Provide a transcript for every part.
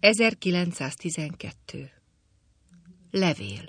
1912. Levél.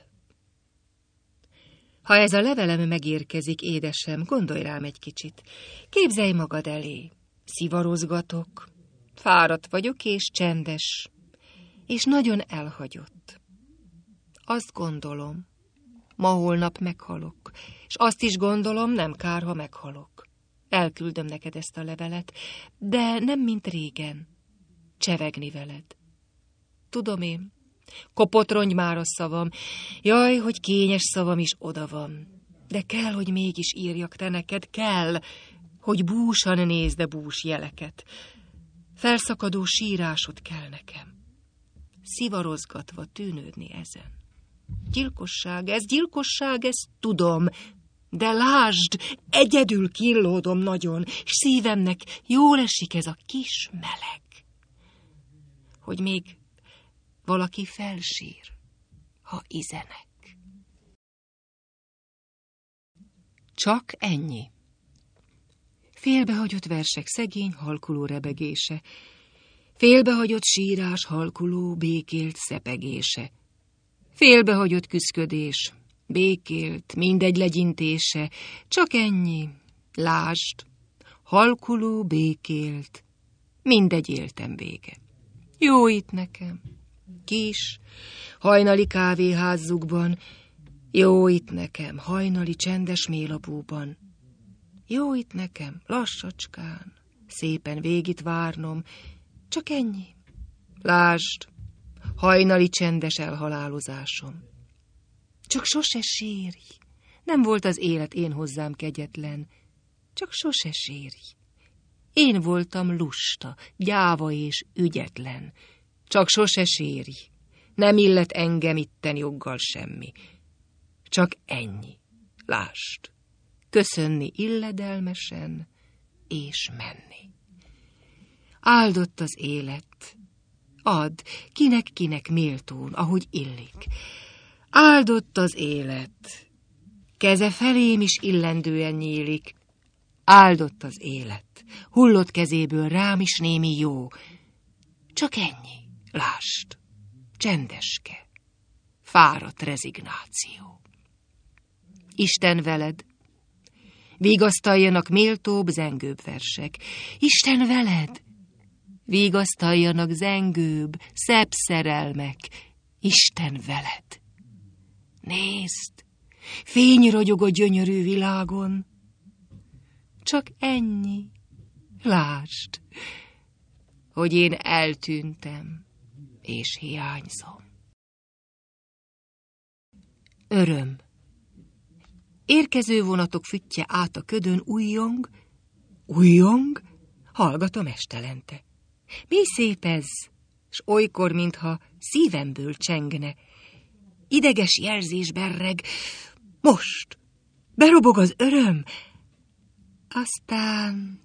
Ha ez a levelem megérkezik, édesem, gondolj rám egy kicsit. Képzelj magad elé. Szivarozgatok. Fáradt vagyok és csendes. És nagyon elhagyott. Azt gondolom, ma-holnap meghalok. És azt is gondolom, nem kár, ha meghalok. Elküldöm neked ezt a levelet, de nem mint régen. Csevegni veled. Tudom én, kopott rongy már a szavam. Jaj, hogy kényes szavam is oda van. De kell, hogy mégis írjak te neked, kell, hogy búsan nézd a bús jeleket. Felszakadó sírásod kell nekem. Szivarozgatva tűnődni ezen. Gyilkosság, ezt tudom, de lásd, egyedül kínlódom nagyon, és szívemnek jól esik ez a kis meleg. Hogy még valaki felsír, ha izenek. Csak ennyi. Félbehagyott versek szegény, halkuló rebegése, félbehagyott sírás, halkuló, békélt szepegése, félbehagyott küszködés, békélt, mindegy legyintése, csak ennyi, lásd, halkuló, békélt, mindegy éltem vége. Jó itt nekem, kis, hajnali kávéházzukban, jó itt nekem, hajnali csendes mélabúban, jó itt nekem, lassacskán, szépen végit várnom, csak ennyi, lásd, hajnali csendes elhalálozásom. Csak sose sírj, nem volt az élet én hozzám kegyetlen, csak sose sírj. Én voltam lusta, gyáva és ügyetlen, csak sose sírj, nem illet engem itten joggal semmi. Csak ennyi, lásd, köszönni illedelmesen és menni. Áldott az élet, add, kinek méltón, ahogy illik. Áldott az élet, keze felém is illendően nyílik. Áldott az élet, hullott kezéből rám is némi jó. Csak ennyi, lásd, csendeske, fáradt rezignáció. Isten veled, vigasztaljanak méltóbb, zengőbb versek. Isten veled, vigasztaljanak zengőbb, szebb szerelmek. Isten veled. Nézd, fény ragyog a gyönyörű világon. Csak ennyi, lásd, hogy én eltűntem, és hiányzom. Öröm. Érkező vonatok füttye át a ködön újjong, hallgatom estelente. Mi szép ez, s olykor, mintha szívemből csengne. Ideges jelzés berreg, most, berobog az öröm, aztán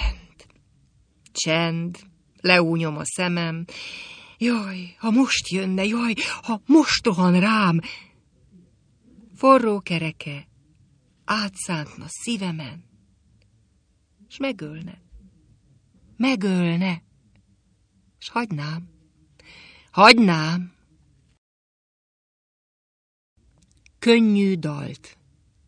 csend, leúnyom a szemem. Jaj, ha most jönne, jaj, ha most rohan rám. Forró kereke átszántna szívemen, s megölne, s hagynám. Könnyű dalt,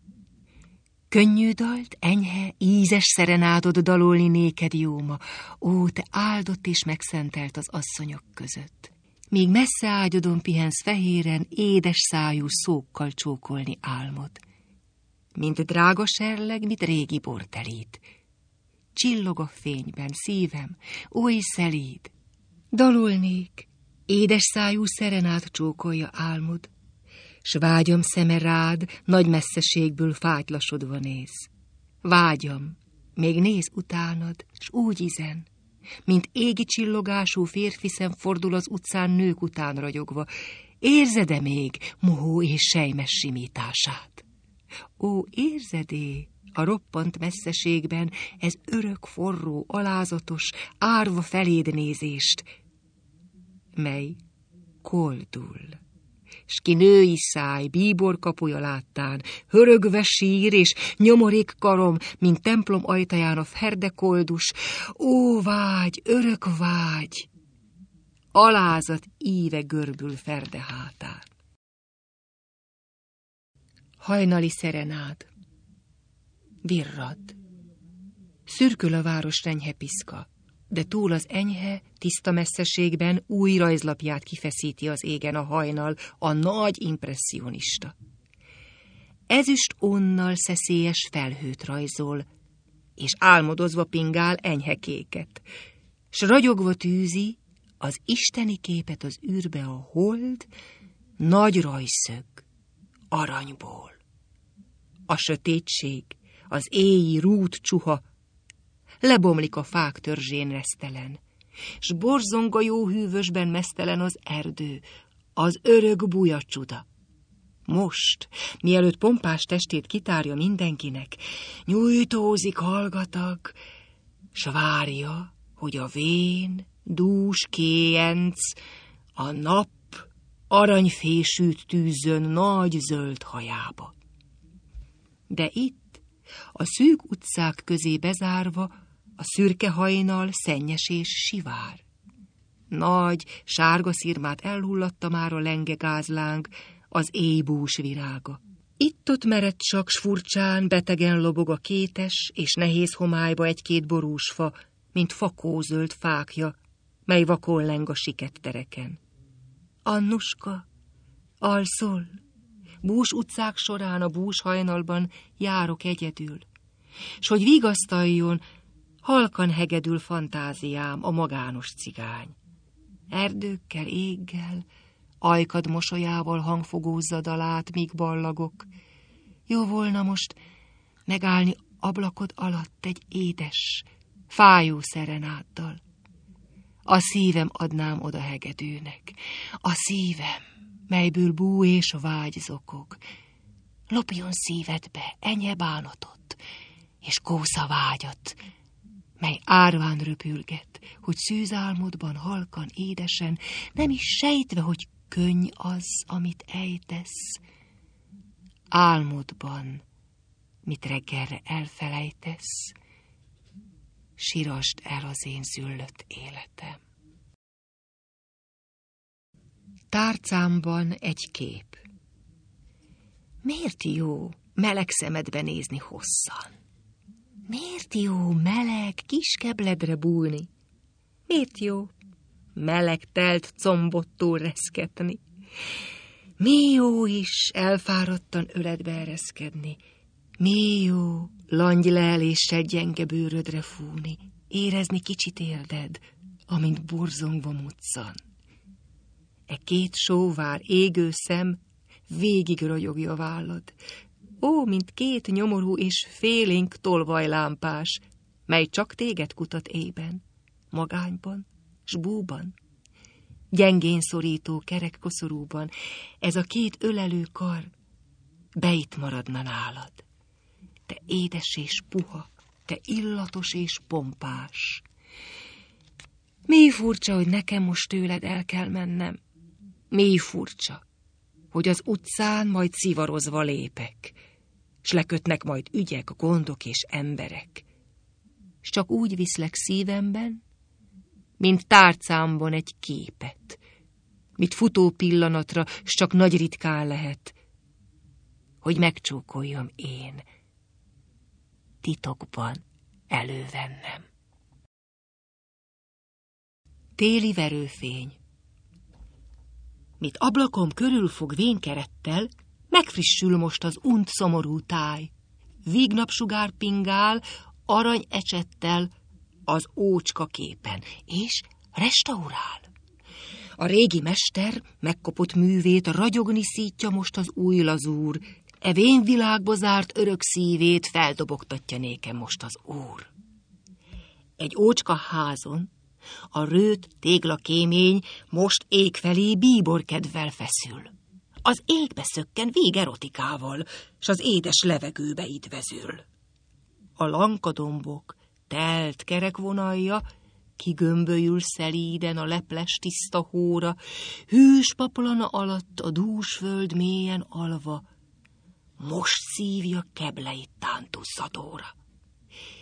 enyhe, ízes szerenádod dalolni néked jóma, ó, te áldott és megszentelt az asszonyok között. Míg messze ágyodon pihensz fehéren, édes szájú szókkal csókolni álmod. Mint drága serleg, mit régi bortelít. Csillog a fényben szívem, oly szelíd. Dalolnék, édes szájú szerenád csókolja álmod, s vágyam szeme rád, nagy messzeségből fátylasodva néz. Vágyam, még néz utánad, s úgy izen, mint égi csillogású férfi szem fordul az utcán nők után ragyogva. Érzed-e még mohó és sejmes simítását? Ó, érzed-e a roppant messzeségben ez örök, forró, alázatos, árva feléd nézést, mely koldul, s ki női száj, bíbor kapuja láttán, hörögve sír és nyomorék karom, mint templom ajtaján a ferde koldus. Ó, vágy, örök vágy! alázat íve görbül Ferde hátán. Hajnali szerenád. Virrad. Szürkül a város renyhe piszka, de túl az enyhe, tiszta messzeségben új rajzlapját kifeszíti az égen a hajnal, a nagy impresszionista. Ezüst onnal szeszélyes felhőt rajzol, és álmodozva pingál enyhe kéket, s ragyogva tűzi az isteni képet az űrbe a hold, nagy rajszög, aranyból. A sötétség, az éji rút csuha, lebomlik a fák törzsén resztelen, s borzong a jó hűvösben mesztelen az erdő, az örök buja csuda. Most, mielőtt pompás testét kitárja mindenkinek, nyújtózik hallgatag, s várja, hogy a vén, dús kéjenc, a nap aranyfésűt tűzzön nagy zöld hajába. De itt, a szűk utcák közé bezárva, a szürke hajnal szennyes és sivár. Nagy, sárga szirmát elhullatta már a lenge gázláng, az éjbús virága. Itt-ott merett csak s furcsán, betegen lobog a kétes és nehéz homályba egy-két borúsfa, mint fakózöld fákja, mely vakon leng a siket tereken. Annuska, alszol? Bús utcák során a bús hajnalban járok egyedül, s hogy vigasztaljon, halkan hegedül fantáziám a magános cigány. Erdőkkel, éggel, ajkad mosolyával hangfogózza dalát, míg ballagok. Jó volna most megállni ablakod alatt egy édes, fájó szerenáddal. A szívem adnám oda hegedűnek, a szívem, melyből bú és vágy zokog. Lopjon szívedbe enyhe bánatot, és kósza vágyat, mely árván röpülget, hogy szűzálmodban halkan, édesen, nem is sejtve, hogy könny az, amit ejtesz. Álmodban, mit reggelre elfelejtesz, sirasd el az én züllött életem. Tárcámban egy kép. Miért jó meleg szemedbe nézni hosszan? Miért jó meleg kis kebledre bújni? Miért jó meleg telt combottól reszketni? Mi jó is elfáradtan öledbe ereszkedni? Mi jó langylelléssel gyenge bőrödre fúni? Érezni kicsit érded, amint borzongva muccan. E két sóvár égő szem végig ragyogja vállad. Ó, mint két nyomorú és félénk tolvajlámpás, mely csak téged kutat éjben, magányban, s búban. Gyengén szorító kerek koszorúban ez a két ölelő kar beit maradna nálad. Te édes és puha, te illatos és pompás. Mi furcsa, hogy nekem most tőled el kell mennem. Mi furcsa, hogy az utcán majd szivarozva lépek, s lekötnek majd ügyek, gondok és emberek. S csak úgy viszlek szívemben, mint tárcámban egy képet, mit futó pillanatra, s csak nagy ritkán lehet, hogy megcsókoljam én, titokban elővennem. Téli verőfény. Mit ablakom körül fog vénkerettel, megfrissül most az unt szomorú táj. Vígnapsugár pingál, arany ecsettel az ócska képen, és restaurál. A régi mester megkopott művét ragyogni szítja most az új lazúr, e vénvilágba zárt örök szívét feldobogtatja nékem most az Úr. Egy ócska házon a rőt téglakémény most ég felé bíborkedvel feszül. Az égbe szökken végerotikával, s az édes levegőbe idvezül. A lankadombok telt kerekvonalja kigömbölyül szelíden a leples tiszta hóra, hűs paplana alatt a dús föld mélyen alva, most szívja kebleit tántuszadóra.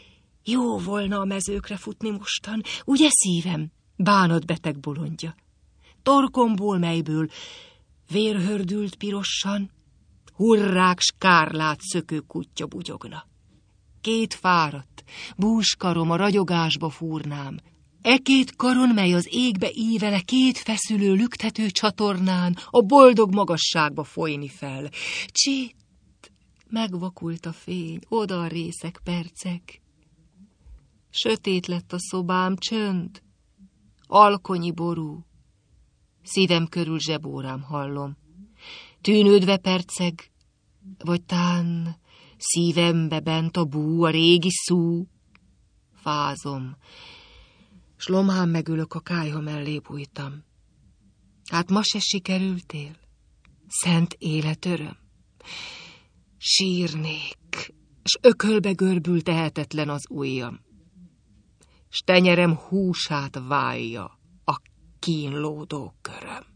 Jó volna a mezőkre futni mostan, ugye szívem, bánatbeteg bolondja? torkomból, melyből vér hördült pirosan, hurrák s kárlát szökő kutya bugyogna. Két fáradt, búskarom a ragyogásba fúrnám, két karon, mely az égbe ívele, két feszülő, lüktető csatornán a boldog magasságba folyni fel. Csitt, megvakult a fény, oda a részek, percek. Sötét lett a szobám, csönd, alkonyi ború, szívem körül zsebórám hallom. Tűnődve perceg, vagy tán szívembe bent a bú, a régi szú. Fázom, s lomhán megülök, a kályha mellé bújtam. Hát ma se sikerültél, szent életöröm. Sírnék, s ökölbe görbül tehetetlen az ujjam, s tenyerem húsát válja a kínlódó köröm.